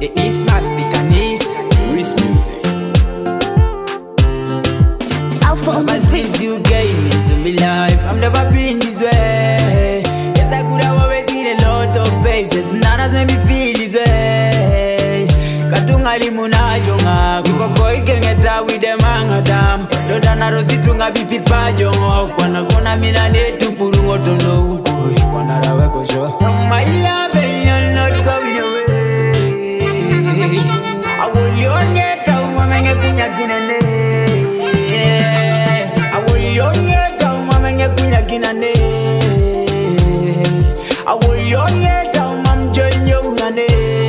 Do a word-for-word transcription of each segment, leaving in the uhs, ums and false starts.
The East must be Canese. Wrist music. Ever since you gave me to me life, I've never been this way. Yes, I could have always seen a lot of faces. None has made me feel this way. Katunga limuna jonga, kuko koi kengeta with them angadam. Doda na rosi tunga bipi pa jongo. Kwana kona mina netu purungo tono ukoi. Kwana rawe kosho. My love, you're not going away. I will you get down, mama, and kunya kinane. I will you get down, mama, and kunya kinane. I will you get down, mama, join you nane.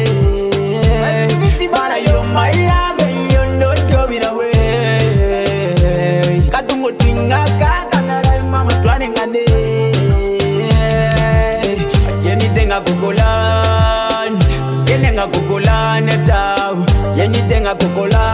But you're my love, and you're not going away. Katumo tinga kakana, mama, twaning ane. Anything I kukulan, anything I kukulan, etau, anything I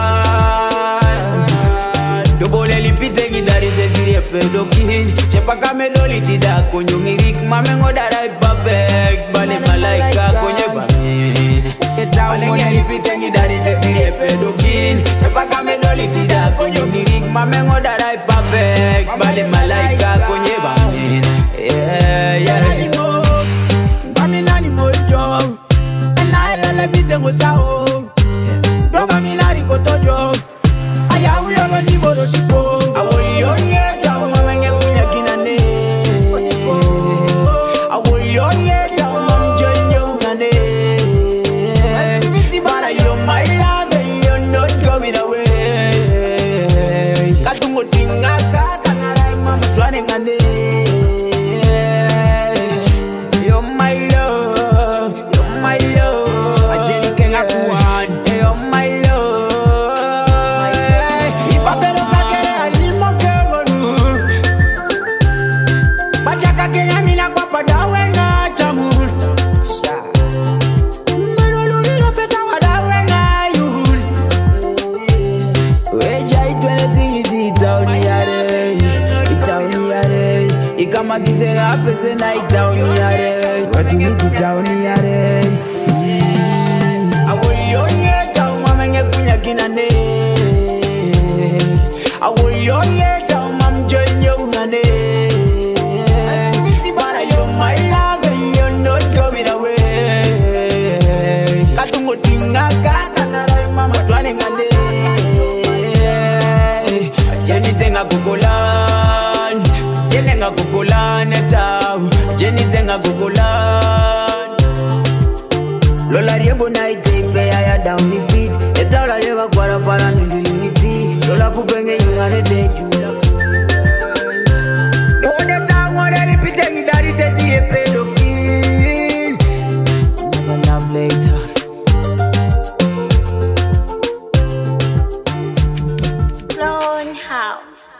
kukulan. Double elipite gidari desiri pedokin, chepa kameloli tida kunyungirik, mamengo darai perfect, bale malaika kunye bami. Etau elipite gidari desiri pedokin, chepa kameloli tida kunyungirik, mamengo darai perfect, bale malaika kunye bami. Yeah, yeah. Tengo sao, doga milari kotojo, aya ulo lo jiboro tipo. Awoyo yeta mama nge kunya kinane, awoyo yeta mama jonyo nane. Bara you're my love and you're not going away. Katungo tinga kakana mama twane ngane. You're my love, you're my love. You're my love. If I better forget, I need more girl. Bachaka Kenya mina kwa pada wenga chamul. Maroluri lo peta wada wenga yul. Weja itweneti iti itauni yare, itauni yare. Ikama kisera pese na itauni yare. Watuni itauni yare. Kinane, I will you get down, mom, join you nane. But you're my love and you're not going away. Katungo tinga kakana, mama, dwelling ane. Anything I kukulan, anything I kukulan, etau, anything I kukulan. Lola riebo night, pay I down the beat. Etala reba kwara para nindilingiti. Lola kupenge yungane deju. Ode tawa reli pite ngidari tezi epedokin. Never love later. Lone House.